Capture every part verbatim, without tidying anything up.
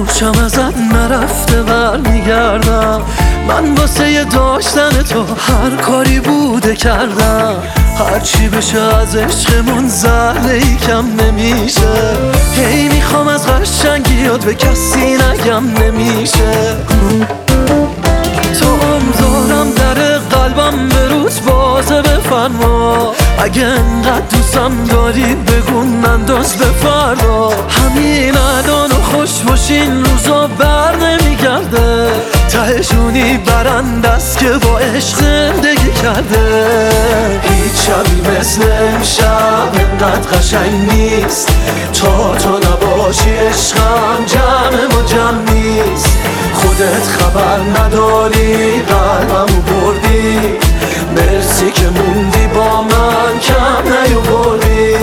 مورچم ازت نرفته برمیگردم. من واسه داشتن تو هر کاری بوده کردم. هرچی بشه از عشقمون زهره کم نمیشه. هی میخوام از قشنگیات به کسی نگم نمیشه. تو امزارم در قلبم به روز بازه بفرما. اگه انقدر دوستم داری بگو ننداز به فردا. همین الان و خوش باشین روزا بر نمیگرده. تهشونی برند است که با عشق زندگی کرده. هیچ شبی مثل امشب انقدر قشنگ نیست. تا تو نباشی عشقم جمع ما جمع نیست. خودت خبر نداری قلبمو بردی. مرسی که موندی با من کم نیاوردی.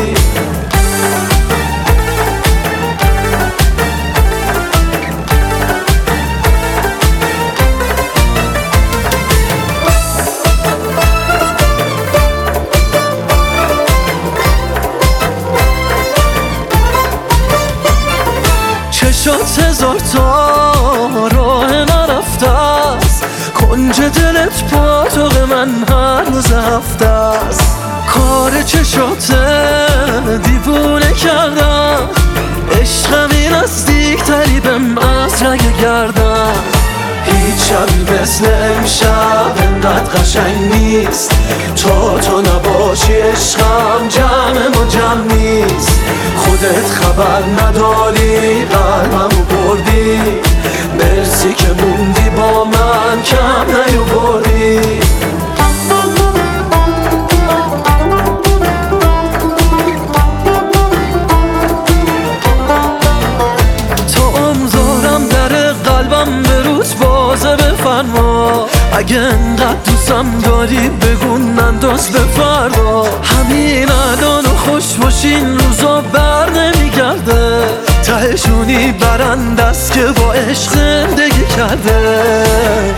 چشات هزار تا راه نرفته است. کنج دلت پاتوق من هر روز هفته است. کار چشات دیوونه کردم. عشقم این نزدیکتری بهم از رگ گردم. هیچ شبی مثل امشب انقدر قشنگ نیست. تا تو نباشی عشقم جمع ما جمع نیست. خودت خبر نداری قلبمو بردی. مرسی که موندی با من کم نیاوردی. تو امزارم در قلبم به روز بازه بفرما. اگه انقدر دوستم داری بگو ننداز به فردا. همین الان و خوش باشین روزا بر نمیگرده. تهشونی برند است که با عشق زندگی کرده.